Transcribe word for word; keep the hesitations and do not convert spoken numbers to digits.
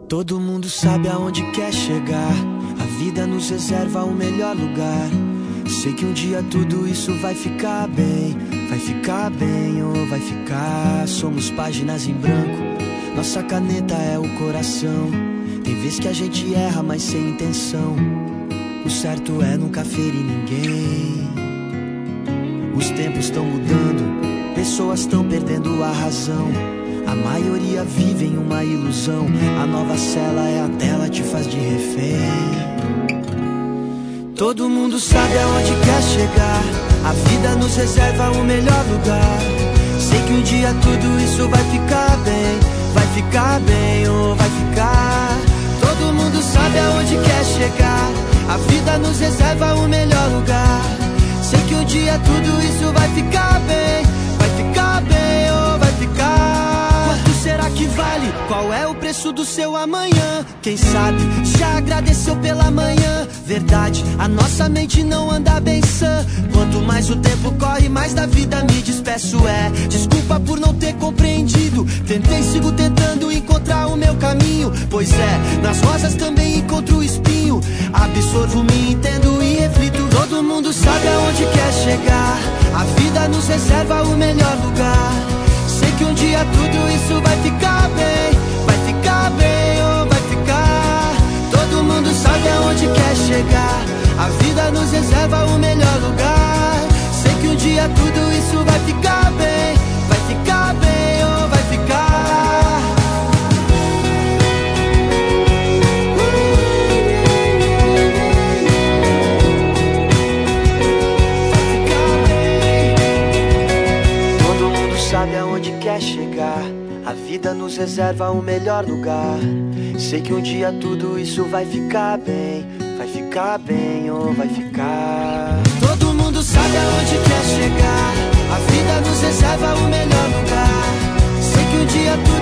Todo mundo sabe aonde quer chegar. A vida nos reserva o melhor lugar. Sei que um dia tudo isso vai ficar bem. Vai ficar bem ou vai ficar. Somos páginas em branco. Nossa caneta é o coração. Tem vezes que a gente erra, mas sem intenção. O certo é nunca ferir ninguém. Os tempos estão mudando. Pessoas estão perdendo a razão. A maioria vive em uma ilusão. A nova cela é a tela, te faz de refém. Todo mundo sabe aonde quer chegar. A vida nos reserva o melhor lugar. Sei que um dia tudo isso vai ficar bem. Vai ficar bem ou vai ficar. Todo mundo sabe aonde quer chegar. A vida nos reserva o melhor lugar. Sei que um dia tudo isso vai ficar bem. Vai ficar bem ou vai ficar. Quanto será que vale? Qual é o preço do seu amanhã? Quem sabe já agradeceu pela manhã. Verdade, a nossa mente não anda bem sã. Quanto mais o tempo corre, mais da vida me despeço. É, desculpa por não ter compreendido. Tentei, sigo tentando encontrar o meu caminho. Pois é, nas rosas também encontro o espinho. Absorvo, me entendo e reflito. Todo mundo sabe aonde quer chegar. A vida nos reserva o melhor lugar. Sei que um dia tudo isso vai ficar bem. Vai ficar bem ou vai ficar. Todo mundo sabe aonde quer chegar. A vida nos reserva o melhor lugar. Sei que um dia tudo isso vai ficar bem. Vai ficar bem ou vai ficar. Vai ficar bem. Todo mundo sabe aonde quer chegar. A vida nos reserva o melhor lugar. Sei que um dia tudo isso vai ficar bem. Vai ficar bem ou vai ficar. Todo mundo sabe aonde quer chegar. A vida nos reserva o melhor lugar. Sei que um dia tudo